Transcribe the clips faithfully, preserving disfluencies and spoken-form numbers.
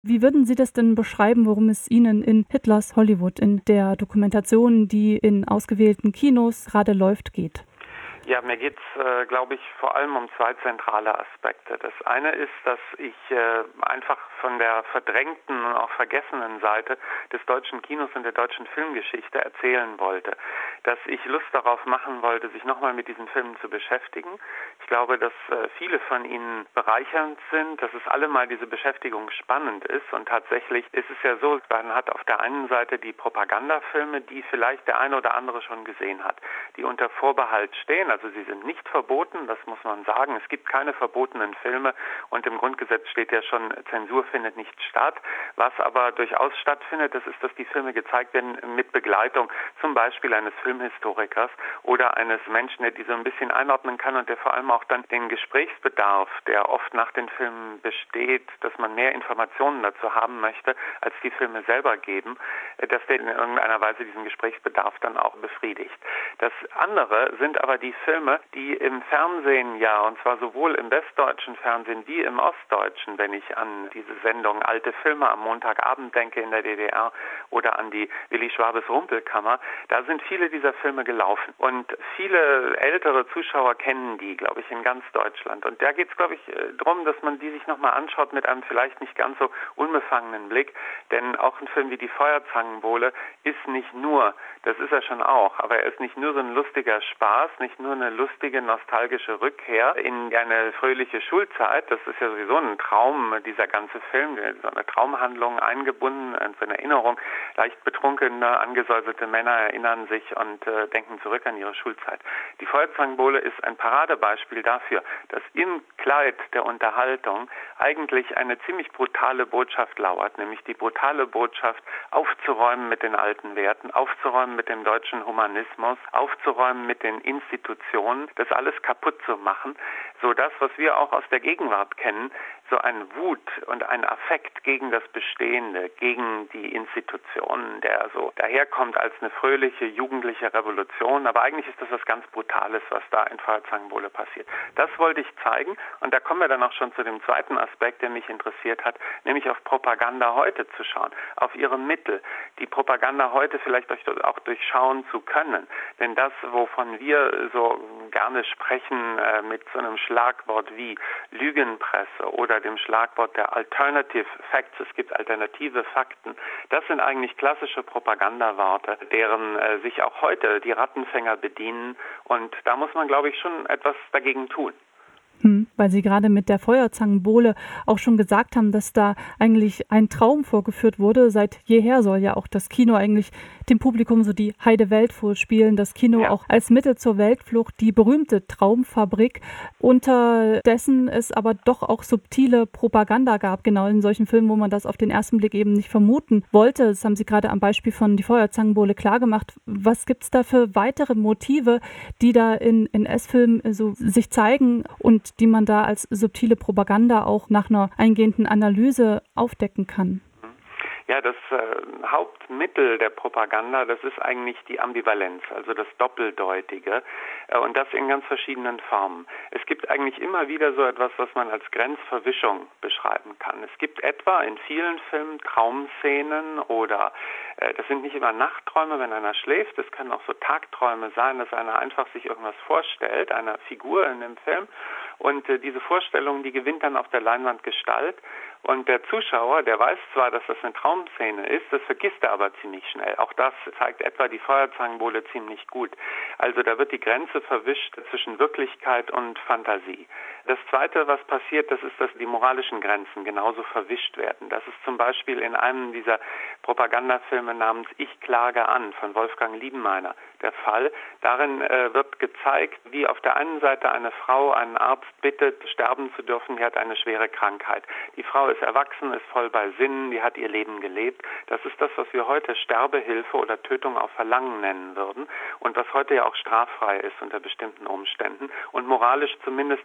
Wie würden Sie das denn beschreiben, worum es Ihnen in Hitlers Hollywood, in der Dokumentation, die in ausgewählten Kinos gerade läuft, geht? Ja, mir geht's, äh, glaube ich, vor allem um zwei zentrale Aspekte. Das eine ist, dass ich äh, einfach von der verdrängten und auch vergessenen Seite des deutschen Kinos und der deutschen Filmgeschichte erzählen wollte. Dass ich Lust darauf machen wollte, sich nochmal mit diesen Filmen zu beschäftigen. Ich glaube, dass äh, viele von ihnen bereichernd sind, dass es allemal diese Beschäftigung spannend ist. Und tatsächlich ist es ja so, man hat auf der einen Seite die Propagandafilme, die vielleicht der eine oder andere schon gesehen hat, die unter Vorbehalt stehen. Also sie sind nicht verboten, das muss man sagen. Es gibt keine verbotenen Filme und im Grundgesetz steht ja schon, Zensur findet nicht statt. Was aber durchaus stattfindet, das ist, dass die Filme gezeigt werden mit Begleitung, zum Beispiel eines Filmhistorikers oder eines Menschen, der die so ein bisschen einordnen kann und der vor allem auch dann den Gesprächsbedarf, der oft nach den Filmen besteht, dass man mehr Informationen dazu haben möchte, als die Filme selber geben, dass der in irgendeiner Weise diesen Gesprächsbedarf dann auch befriedigt. Das andere sind aber die Filme, die im Fernsehen, ja, und zwar sowohl im westdeutschen Fernsehen wie im ostdeutschen, wenn ich an diese Sendung Alte Filme am Montagabend denke in der D D R oder an die Willi Schwabes Rumpelkammer, da sind viele dieser Filme gelaufen. Und viele ältere Zuschauer kennen die, glaube ich, in ganz Deutschland. Und da geht es, glaube ich, darum, dass man die sich nochmal anschaut mit einem vielleicht nicht ganz so unbefangenen Blick. Denn auch ein Film wie Die Feuerzangenbowle ist nicht nur, das ist er schon auch, aber er ist nicht nur so ein lustiger Spaß, nicht nur eine lustige, nostalgische Rückkehr in eine fröhliche Schulzeit. Das ist ja sowieso ein Traum, dieser ganze Film, so eine Traumhandlung eingebunden, in so eine Erinnerung. Leicht betrunkene, angesäuselte Männer erinnern sich und äh, denken zurück an ihre Schulzeit. Die Feuerzangenbowle ist ein Paradebeispiel dafür, dass im Kleid der Unterhaltung eigentlich eine ziemlich brutale Botschaft lauert, nämlich die brutale Botschaft, aufzuräumen mit den alten Werten, aufzuräumen mit dem deutschen Humanismus, aufzuräumen mit den Institutionen, das alles kaputt zu machen, so das, was wir auch aus der Gegenwart kennen, so ein Wut und ein Affekt gegen das Bestehende, gegen die Institutionen, der so daherkommt als eine fröhliche, jugendliche Revolution. Aber eigentlich ist das was ganz Brutales, was da in Feuerzangenbowle passiert. Das wollte ich zeigen und da kommen wir dann auch schon zu dem zweiten Aspekt, der mich interessiert hat, nämlich auf Propaganda heute zu schauen, auf ihre Mittel, die Propaganda heute vielleicht auch durchschauen zu können. Denn das, wovon wir so gerne sprechen, äh, mit so einem Schlagwort wie Lügenpresse oder dem Schlagwort der Alternative Facts, es gibt alternative Fakten, das sind eigentlich klassische Propagandaworte, deren äh, sich auch heute die Rattenfänger bedienen und da muss man, glaube ich, schon etwas dagegen tun. Hm, weil Sie gerade mit der Feuerzangenbowle auch schon gesagt haben, dass da eigentlich ein Traum vorgeführt wurde. Seit jeher soll ja auch das Kino eigentlich dem Publikum so die heile Welt vorspielen. Das Kino ja auch als Mittel zur Weltflucht, die berühmte Traumfabrik. Unterdessen es aber doch auch subtile Propaganda gab, genau in solchen Filmen, wo man das auf den ersten Blick eben nicht vermuten wollte. Das haben Sie gerade am Beispiel von Die Feuerzangenbowle klargemacht. Was gibt es da für weitere Motive, die da in N S-Filmen so sich zeigen und die man da als subtile Propaganda auch nach einer eingehenden Analyse aufdecken kann? Ja, das äh, Hauptmittel der Propaganda, das ist eigentlich die Ambivalenz, also das Doppeldeutige äh, und das in ganz verschiedenen Formen. Es gibt eigentlich immer wieder so etwas, was man als Grenzverwischung beschreiben kann. Es gibt etwa in vielen Filmen Traumszenen oder äh, das sind nicht immer Nachtträume, wenn einer schläft, es können auch so Tagträume sein, dass einer einfach sich irgendwas vorstellt, einer Figur in dem Film und äh, diese Vorstellung, die gewinnt dann auf der Leinwand Gestalt. Und der Zuschauer, der weiß zwar, dass das eine Traumszene ist, das vergisst er aber ziemlich schnell. Auch das zeigt etwa die Feuerzangenbowle ziemlich gut. Also da wird die Grenze verwischt zwischen Wirklichkeit und Fantasie. Das Zweite, was passiert, das ist, dass die moralischen Grenzen genauso verwischt werden. Das ist zum Beispiel in einem dieser Propagandafilme namens Ich klage an von Wolfgang Liebenmeiner der Fall. Darin äh, wird gezeigt, wie auf der einen Seite eine Frau einen Arzt bittet, sterben zu dürfen, die hat eine schwere Krankheit. Die Frau ist erwachsen, ist voll bei Sinnen, die hat ihr Leben gelebt. Das ist das, was wir heute Sterbehilfe oder Tötung auf Verlangen nennen würden und was heute ja auch straffrei ist unter bestimmten Umständen und moralisch zumindest mal diskutiert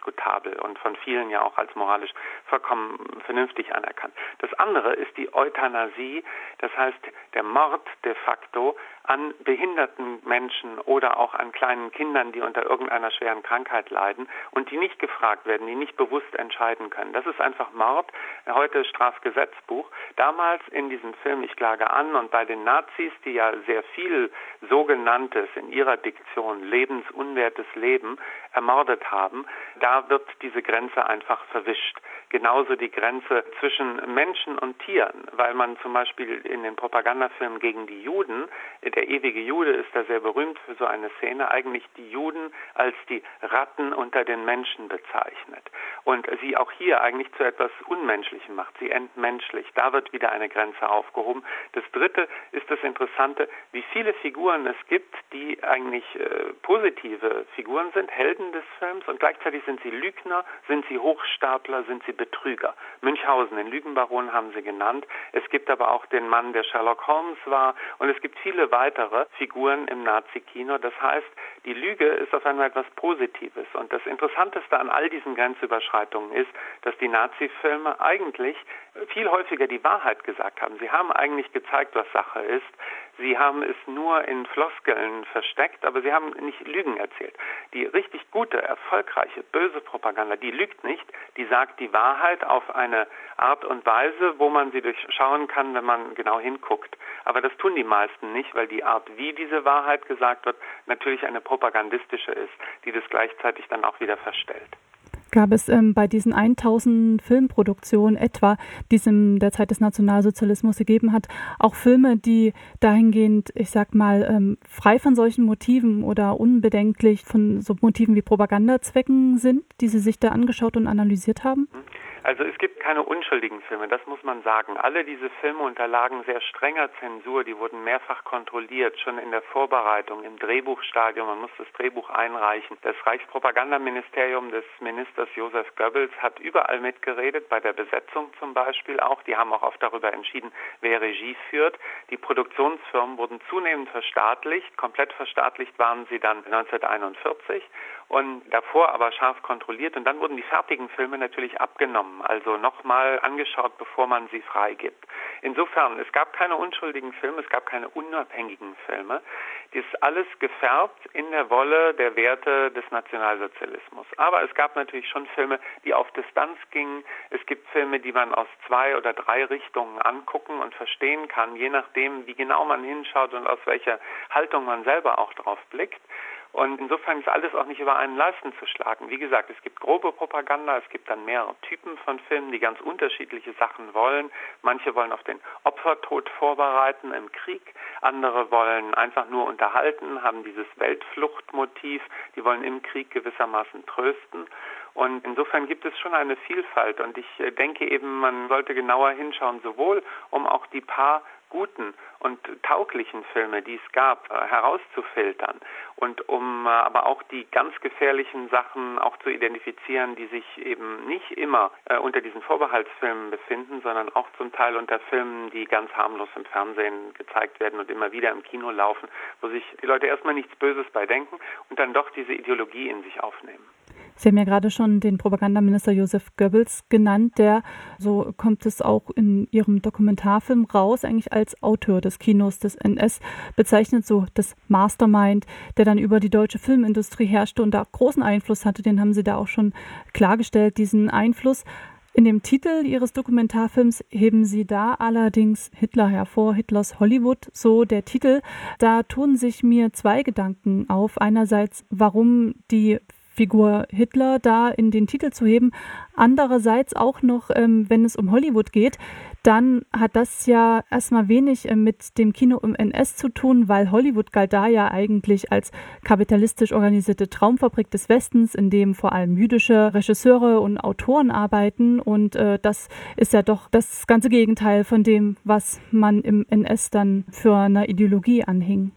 indiskutabel und von vielen ja auch als moralisch vollkommen vernünftig anerkannt. Das andere ist die Euthanasie, das heißt der Mord de facto an behinderten Menschen oder auch an kleinen Kindern, die unter irgendeiner schweren Krankheit leiden und die nicht gefragt werden, die nicht bewusst entscheiden können. Das ist einfach Mord. Heute Strafgesetzbuch. Damals in diesem Film Ich klage an und bei den Nazis, die ja sehr viel sogenanntes in ihrer Diktion lebensunwertes Leben ermordet haben, da wird diese Grenze einfach verwischt. Genauso die Grenze zwischen Menschen und Tieren, weil man zum Beispiel in den Propagandafilmen gegen die Juden, der ewige Jude ist da sehr berühmt für so eine Szene, eigentlich die Juden als die Ratten unter den Menschen bezeichnet und sie auch hier eigentlich zu etwas Unmenschlichem macht, sie entmenschlicht. Da wird wieder eine Grenze aufgehoben. Das Dritte ist das Interessante, wie viele Figuren es gibt, die eigentlich äh, positive Figuren sind, Helden des Films und gleichzeitig sind sie Lügner, sind sie Hochstapler, sind sie Betrüger. Münchhausen, den Lügenbaron, haben sie genannt. Es gibt aber auch den Mann, der Sherlock Holmes war und es gibt viele weitere Figuren im Nazi-Kino. Das heißt, die Lüge ist auf einmal etwas Positives und das Interessanteste an all diesen Grenzüberschreitungen ist, dass die Nazi-Filme eigentlich viel häufiger die Wahrheit gesagt haben. Sie haben eigentlich gezeigt, was Sache ist. Sie haben es nur in Floskeln versteckt, aber sie haben nicht Lügen erzählt. Die richtig gute, erfolgreiche, böse Propaganda, die lügt nicht, die sagt die Wahrheit auf eine Art und Weise, wo man sie durchschauen kann, wenn man genau hinguckt. Aber das tun die meisten nicht, weil die Art, wie diese Wahrheit gesagt wird, natürlich eine propagandistische ist, die das gleichzeitig dann auch wieder verstellt. Gab es ähm, bei diesen tausend Filmproduktionen etwa, die es in der Zeit des Nationalsozialismus gegeben hat, auch Filme, die dahingehend, ich sag mal, ähm, frei von solchen Motiven oder unbedenklich von so Motiven wie Propagandazwecken sind, die Sie sich da angeschaut und analysiert haben? Also es gibt keine unschuldigen Filme, das muss man sagen. Alle diese Filme unterlagen sehr strenger Zensur, die wurden mehrfach kontrolliert, schon in der Vorbereitung, im Drehbuchstadium, man muss das Drehbuch einreichen. Das Reichspropagandaministerium des Ministers Joseph Goebbels hat überall mitgeredet, bei der Besetzung zum Beispiel auch. Die haben auch oft darüber entschieden, wer Regie führt. Die Produktionsfirmen wurden zunehmend verstaatlicht, komplett verstaatlicht waren sie dann neunzehnhunderteinundvierzig und davor aber scharf kontrolliert und dann wurden die fertigen Filme natürlich abgenommen, also nochmal angeschaut, bevor man sie freigibt. Insofern, es gab keine unschuldigen Filme, es gab keine unabhängigen Filme. Das ist alles gefärbt in der Wolle der Werte des Nationalsozialismus. Aber es gab natürlich schon Filme, die auf Distanz gingen. Es gibt Filme, die man aus zwei oder drei Richtungen angucken und verstehen kann, je nachdem, wie genau man hinschaut und aus welcher Haltung man selber auch drauf blickt. Und insofern ist alles auch nicht über einen Leisten zu schlagen. Wie gesagt, es gibt grobe Propaganda, es gibt dann mehrere Typen von Filmen, die ganz unterschiedliche Sachen wollen. Manche wollen auf den Opfertod vorbereiten im Krieg, andere wollen einfach nur unterhalten, haben dieses Weltfluchtmotiv, die wollen im Krieg gewissermaßen trösten. Und insofern gibt es schon eine Vielfalt und ich denke eben, man sollte genauer hinschauen, sowohl um auch die paar guten und tauglichen Filme, die es gab, herauszufiltern und um aber auch die ganz gefährlichen Sachen auch zu identifizieren, die sich eben nicht immer unter diesen Vorbehaltsfilmen befinden, sondern auch zum Teil unter Filmen, die ganz harmlos im Fernsehen gezeigt werden und immer wieder im Kino laufen, wo sich die Leute erstmal nichts Böses bei denken und dann doch diese Ideologie in sich aufnehmen. Sie haben ja gerade schon den Propagandaminister Joseph Goebbels genannt, der, so kommt es auch in Ihrem Dokumentarfilm raus, eigentlich als Autor des Kinos des N S bezeichnet, so das Mastermind, der dann über die deutsche Filmindustrie herrschte und da großen Einfluss hatte. Den haben Sie da auch schon klargestellt, diesen Einfluss. In dem Titel Ihres Dokumentarfilms heben Sie da allerdings Hitler hervor, Hitlers Hollywood, so der Titel. Da tun sich mir zwei Gedanken auf. Einerseits, warum die Figur Hitler da in den Titel zu heben. Andererseits auch noch, ähm, wenn es um Hollywood geht, dann hat das ja erstmal wenig äh, mit dem Kino im N S zu tun, weil Hollywood galt da ja eigentlich als kapitalistisch organisierte Traumfabrik des Westens, in dem vor allem jüdische Regisseure und Autoren arbeiten. Und äh, das ist ja doch das ganze Gegenteil von dem, was man im N S dann für eine Ideologie anhing.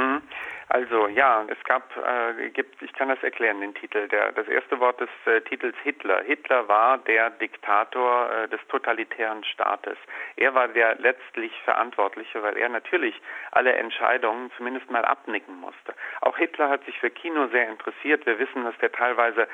Also ja, es gab, äh, gibt, ich kann das erklären, den Titel. Der, das erste Wort des äh, Titels Hitler. Hitler war der Diktator äh, des totalitären Staates. Er war der letztlich Verantwortliche, weil er natürlich alle Entscheidungen zumindest mal abnicken musste. Auch Hitler hat sich für Kino sehr interessiert. Wir wissen, dass der teilweise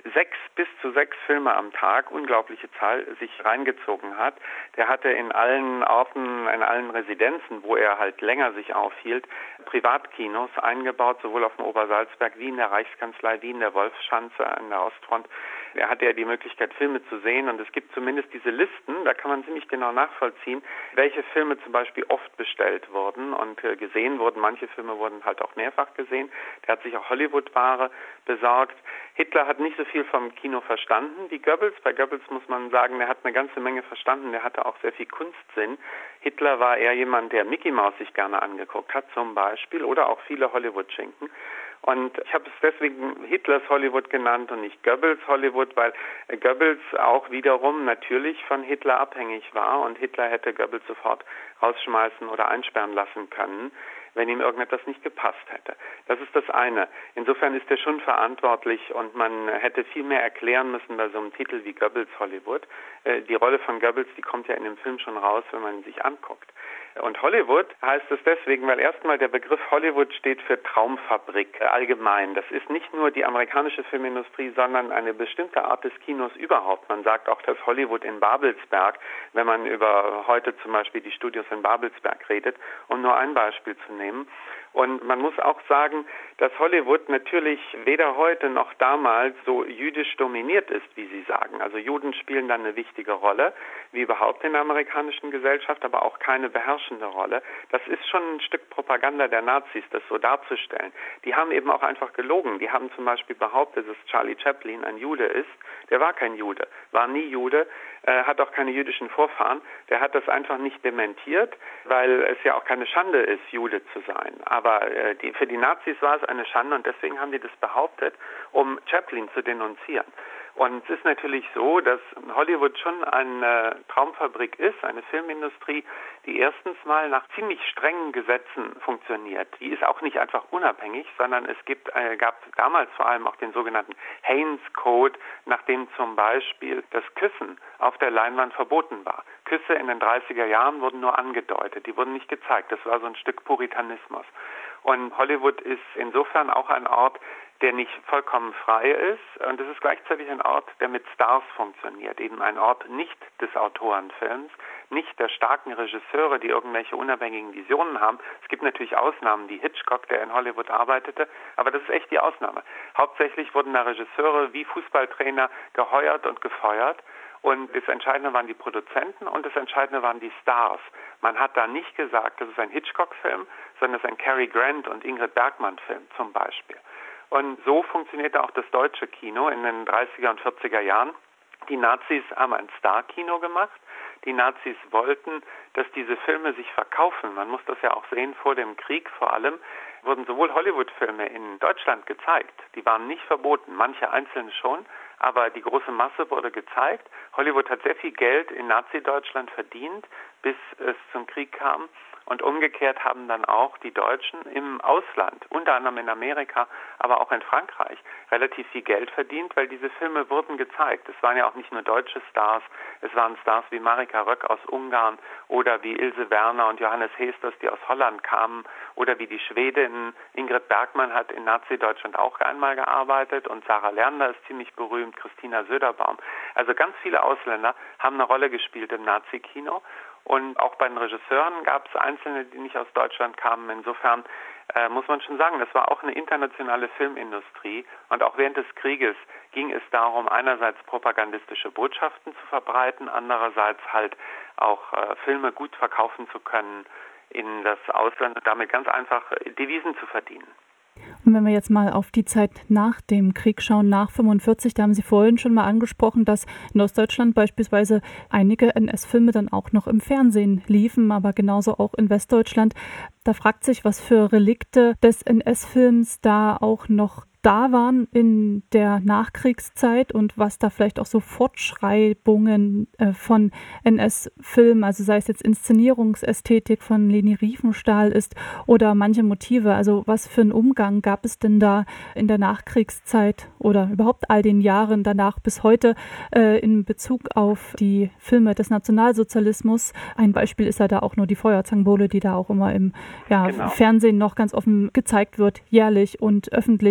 sechs bis zu sechs Filme am Tag, unglaubliche Zahl, sich reingezogen hat. Der hatte in allen Orten, in allen Residenzen, wo er halt länger sich aufhielt, Privatkinos eingebaut, sowohl auf dem Obersalzberg wie in der Reichskanzlei, wie in der Wolfschanze an der Ostfront. Er hatte ja die Möglichkeit, Filme zu sehen, und es gibt zumindest diese Listen, da kann man ziemlich genau nachvollziehen, welche Filme zum Beispiel oft bestellt wurden und äh, gesehen wurden. Manche Filme wurden halt auch mehrfach gesehen. Der hat sich auch Hollywood-Ware besorgt. Hitler hat nicht so viel vom Kino verstanden wie Goebbels. Bei Goebbels muss man sagen, der hat eine ganze Menge verstanden. Der hatte auch sehr viel Kunstsinn. Hitler war eher jemand, der Mickey Mouse sich gerne angeguckt hat zum Beispiel, oder auch viele Hollywood-Schinken. Und ich habe es deswegen Hitlers Hollywood genannt und nicht Goebbels Hollywood, weil Goebbels auch wiederum natürlich von Hitler abhängig war und Hitler hätte Goebbels sofort rausschmeißen oder einsperren lassen können, wenn ihm irgendetwas nicht gepasst hätte. Das ist das eine. Insofern ist er schon verantwortlich, und man hätte viel mehr erklären müssen bei so einem Titel wie Goebbels Hollywood. Die Rolle von Goebbels, die kommt ja in dem Film schon raus, wenn man ihn sich anguckt. Und Hollywood heißt es deswegen, weil erstmal der Begriff Hollywood steht für Traumfabrik allgemein. Das ist nicht nur die amerikanische Filmindustrie, sondern eine bestimmte Art des Kinos überhaupt. Man sagt auch das Hollywood in Babelsberg, wenn man über heute zum Beispiel die Studios in Babelsberg redet, um nur ein Beispiel zu nehmen. Und man muss auch sagen, dass Hollywood natürlich weder heute noch damals so jüdisch dominiert ist, wie Sie sagen. Also Juden spielen dann eine wichtige Rolle, wie überhaupt in der amerikanischen Gesellschaft, aber auch keine beherrschende Rolle. Das ist schon ein Stück Propaganda der Nazis, das so darzustellen. Die haben eben auch einfach gelogen. Die haben zum Beispiel behauptet, dass Charlie Chaplin ein Jude ist. Der war kein Jude, war nie Jude, äh, hat auch keine jüdischen Vorfahren. Der hat das einfach nicht dementiert, weil es ja auch keine Schande ist, Jude zu sein. Aber äh, die, für die Nazis war es eine Schande, und deswegen haben die das behauptet, um Chaplin zu denunzieren. Und es ist natürlich so, dass Hollywood schon eine Traumfabrik ist, eine Filmindustrie, die erstens mal nach ziemlich strengen Gesetzen funktioniert. Die ist auch nicht einfach unabhängig, sondern es gibt, äh, gab damals vor allem auch den sogenannten Haines Code, nach dem zum Beispiel das Küssen auf der Leinwand verboten war. Küsse in den dreißiger Jahren wurden nur angedeutet, die wurden nicht gezeigt. Das war so ein Stück Puritanismus. Und Hollywood ist insofern auch ein Ort, der nicht vollkommen frei ist, und es ist gleichzeitig ein Ort, der mit Stars funktioniert, eben ein Ort nicht des Autorenfilms, nicht der starken Regisseure, die irgendwelche unabhängigen Visionen haben. Es gibt natürlich Ausnahmen, wie Hitchcock, der in Hollywood arbeitete, aber das ist echt die Ausnahme. Hauptsächlich wurden da Regisseure wie Fußballtrainer geheuert und gefeuert, und das Entscheidende waren die Produzenten und das Entscheidende waren die Stars. Man hat da nicht gesagt, das ist ein Hitchcock-Film, sondern es ist ein Cary Grant und Ingrid Bergman-Film zum Beispiel. Und so funktionierte auch das deutsche Kino in den dreißiger und vierziger Jahren. Die Nazis haben ein Star-Kino gemacht. Die Nazis wollten, dass diese Filme sich verkaufen. Man muss das ja auch sehen, vor dem Krieg vor allem wurden sowohl Hollywood-Filme in Deutschland gezeigt. Die waren nicht verboten, manche einzelne schon, aber die große Masse wurde gezeigt. Hollywood hat sehr viel Geld in Nazi-Deutschland verdient, bis es zum Krieg kam. Und umgekehrt haben dann auch die Deutschen im Ausland, unter anderem in Amerika, aber auch in Frankreich, relativ viel Geld verdient, weil diese Filme wurden gezeigt. Es waren ja auch nicht nur deutsche Stars, es waren Stars wie Marika Röck aus Ungarn oder wie Ilse Werner und Johannes Heesters, die aus Holland kamen, oder wie die Schwedin Ingrid Bergman hat in Nazi-Deutschland auch einmal gearbeitet, und Sarah Lerner ist ziemlich berühmt, Christina Söderbaum. Also ganz viele Ausländer haben eine Rolle gespielt im Nazi-Kino. Und auch bei den Regisseuren gab es Einzelne, die nicht aus Deutschland kamen. Insofern äh, muss man schon sagen, das war auch eine internationale Filmindustrie. Und auch während des Krieges ging es darum, einerseits propagandistische Botschaften zu verbreiten, andererseits halt auch äh, Filme gut verkaufen zu können in das Ausland und damit ganz einfach Devisen zu verdienen. Und wenn wir jetzt mal auf die Zeit nach dem Krieg schauen, nach fünfundvierzig, da haben Sie vorhin schon mal angesprochen, dass in Ostdeutschland beispielsweise einige N S-Filme dann auch noch im Fernsehen liefen, aber genauso auch in Westdeutschland. Da fragt sich, was für Relikte des N S-Films da auch noch da waren in der Nachkriegszeit und was da vielleicht auch so Fortschreibungen äh, von N S-Filmen, also sei es jetzt Inszenierungsästhetik von Leni Riefenstahl ist oder manche Motive. Also was für einen Umgang gab es denn da in der Nachkriegszeit oder überhaupt all den Jahren danach bis heute äh, in Bezug auf die Filme des Nationalsozialismus? Ein Beispiel ist ja da auch nur die Feuerzangenbowle, die da auch immer im ja, genau. Fernsehen noch ganz offen gezeigt wird, jährlich und öffentlich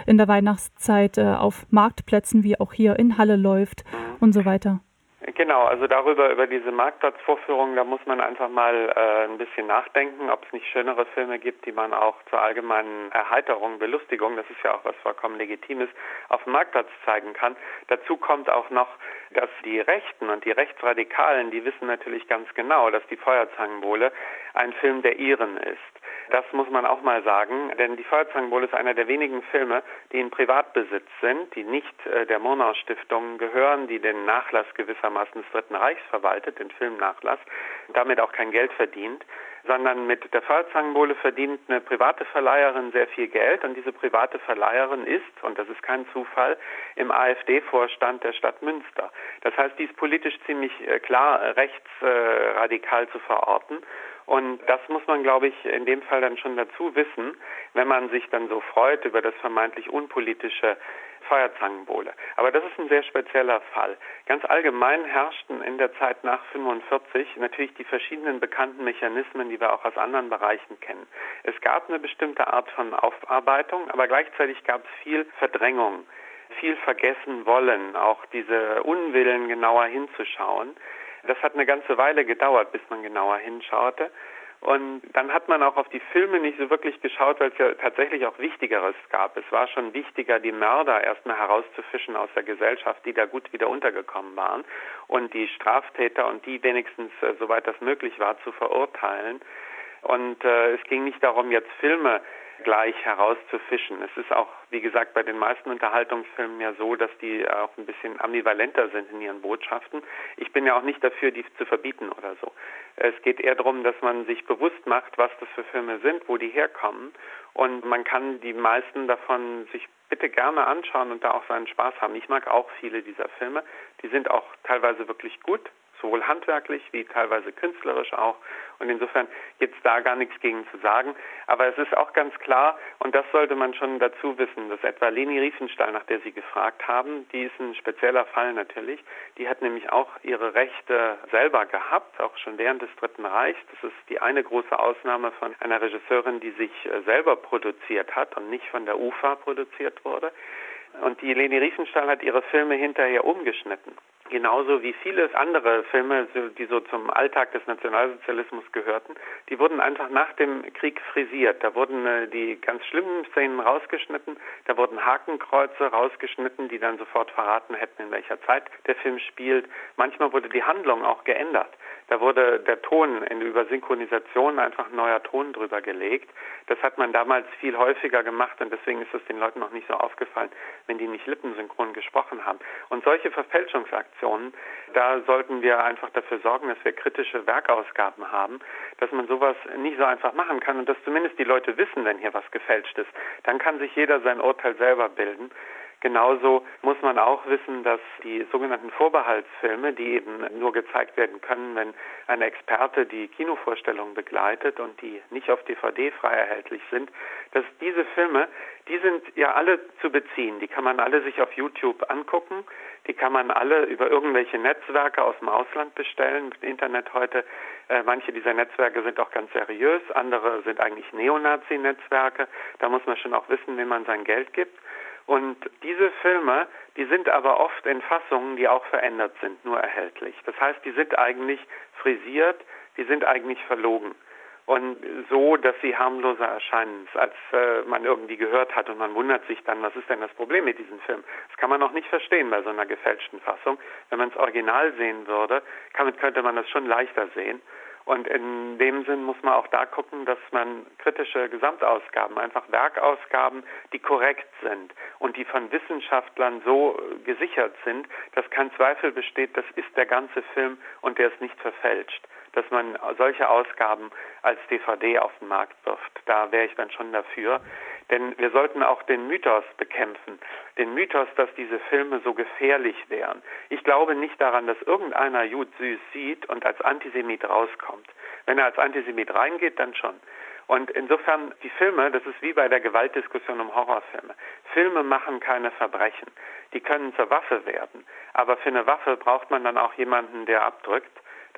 in der Weihnachtszeit äh, auf Marktplätzen wie auch hier in Halle läuft mhm. und so weiter. Genau, also darüber, über diese Marktplatzvorführungen, da muss man einfach mal äh, ein bisschen nachdenken, ob es nicht schönere Filme gibt, die man auch zur allgemeinen Erheiterung, Belustigung, das ist ja auch was vollkommen Legitimes, auf dem Marktplatz zeigen kann. Dazu kommt auch noch, dass die Rechten und die Rechtsradikalen, die wissen natürlich ganz genau, dass die Feuerzangenbowle ein Film der Iren ist. Das muss man auch mal sagen, denn die Feuerzangenbowle ist einer der wenigen Filme, die in Privatbesitz sind, die nicht äh, der Murnau-Stiftung gehören, die den Nachlass gewissermaßen des Dritten Reichs verwaltet, den Filmnachlass, und damit auch kein Geld verdient, sondern mit der Feuerzangenbowle verdient eine private Verleiherin sehr viel Geld und diese private Verleiherin ist, und das ist kein Zufall, im AfD-Vorstand der Stadt Münster. Das heißt, die ist politisch ziemlich äh, klar äh, rechtsradikal äh, zu verorten. Und das muss man, glaube ich, in dem Fall dann schon dazu wissen, wenn man sich dann so freut über das vermeintlich unpolitische Feuerzangenbowle. Aber das ist ein sehr spezieller Fall. Ganz allgemein herrschten in der Zeit nach fünfundvierzig natürlich die verschiedenen bekannten Mechanismen, die wir auch aus anderen Bereichen kennen. Es gab eine bestimmte Art von Aufarbeitung, aber gleichzeitig gab es viel Verdrängung, viel vergessen wollen, auch diese Unwillen genauer hinzuschauen. Das hat eine ganze Weile gedauert, bis man genauer hinschaute. Und dann hat man auch auf die Filme nicht so wirklich geschaut, weil es ja tatsächlich auch Wichtigeres gab. Es war schon wichtiger, die Mörder erstmal herauszufischen aus der Gesellschaft, die da gut wieder untergekommen waren, und die Straftäter und die wenigstens, äh, soweit das möglich war, zu verurteilen. Und äh, es ging nicht darum, jetzt Filme gleich herauszufischen. Es ist auch, wie gesagt, bei den meisten Unterhaltungsfilmen ja so, dass die auch ein bisschen ambivalenter sind in ihren Botschaften. Ich bin ja auch nicht dafür, die zu verbieten oder so. Es geht eher darum, dass man sich bewusst macht, was das für Filme sind, wo die herkommen. Und man kann die meisten davon sich bitte gerne anschauen und da auch seinen Spaß haben. Ich mag auch viele dieser Filme. Die sind auch teilweise wirklich gut, sowohl handwerklich wie teilweise künstlerisch auch. Und insofern gibt es da gar nichts gegen zu sagen. Aber es ist auch ganz klar, und das sollte man schon dazu wissen, dass etwa Leni Riefenstahl, nach der Sie gefragt haben, die ist ein spezieller Fall natürlich. Die hat nämlich auch ihre Rechte selber gehabt, auch schon während des Dritten Reichs. Das ist die eine große Ausnahme von einer Regisseurin, die sich selber produziert hat und nicht von der U F A produziert wurde. Und die Leni Riefenstahl hat ihre Filme hinterher umgeschnitten. Genauso wie viele andere Filme, die so zum Alltag des Nationalsozialismus gehörten, die wurden einfach nach dem Krieg frisiert. Da wurden äh, die ganz schlimmen Szenen rausgeschnitten, da wurden Hakenkreuze rausgeschnitten, die dann sofort verraten hätten, in welcher Zeit der Film spielt. Manchmal wurde die Handlung auch geändert. Da wurde der Ton in über Synchronisation einfach ein neuer Ton drüber gelegt. Das hat man damals viel häufiger gemacht und deswegen ist es den Leuten noch nicht so aufgefallen, wenn die nicht lippensynchron gesprochen haben. Und solche Verfälschungsaktionen, da sollten wir einfach dafür sorgen, dass wir kritische Werkausgaben haben, dass man sowas nicht so einfach machen kann und dass zumindest die Leute wissen, wenn hier was gefälscht ist. Dann kann sich jeder sein Urteil selber bilden. Genauso muss man auch wissen, dass die sogenannten Vorbehaltsfilme, die eben nur gezeigt werden können, wenn ein Experte die Kinovorstellung begleitet und die nicht auf D V D frei erhältlich sind, dass diese Filme, die sind ja alle zu beziehen. Die kann man alle sich auf YouTube angucken. Die kann man alle über irgendwelche Netzwerke aus dem Ausland bestellen. Im Internet heute, äh, manche dieser Netzwerke sind auch ganz seriös, andere sind eigentlich Neonazi-Netzwerke. Da muss man schon auch wissen, wem man sein Geld gibt. Und diese Filme, die sind aber oft in Fassungen, die auch verändert sind, nur erhältlich. Das heißt, die sind eigentlich frisiert, die sind eigentlich verlogen. Und so, dass sie harmloser erscheinen, als äh, man irgendwie gehört hat. Und man wundert sich dann, was ist denn das Problem mit diesem Film? Das kann man noch nicht verstehen bei so einer gefälschten Fassung. Wenn man das Original sehen würde, kann, könnte man das schon leichter sehen. Und in dem Sinn muss man auch da gucken, dass man kritische Gesamtausgaben, einfach Werkausgaben, die korrekt sind und die von Wissenschaftlern so gesichert sind, dass kein Zweifel besteht, das ist der ganze Film und der ist nicht verfälscht. Dass man solche Ausgaben als D V D auf den Markt wirft, da wäre ich dann schon dafür. Denn wir sollten auch den Mythos bekämpfen, den Mythos, dass diese Filme so gefährlich wären. Ich glaube nicht daran, dass irgendeiner Jud Süß sieht und als Antisemit rauskommt. Wenn er als Antisemit reingeht, dann schon. Und insofern, die Filme, das ist wie bei der Gewaltdiskussion um Horrorfilme. Filme machen keine Verbrechen. Die können zur Waffe werden. Aber für eine Waffe braucht man dann auch jemanden, der abdrückt.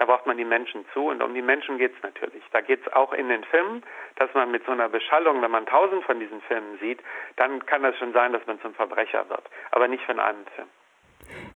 Da braucht man die Menschen zu und um die Menschen geht es natürlich. Da geht es auch in den Filmen, dass man mit so einer Beschallung, wenn man tausend von diesen Filmen sieht, dann kann das schon sein, dass man zum Verbrecher wird, aber nicht von einem Film.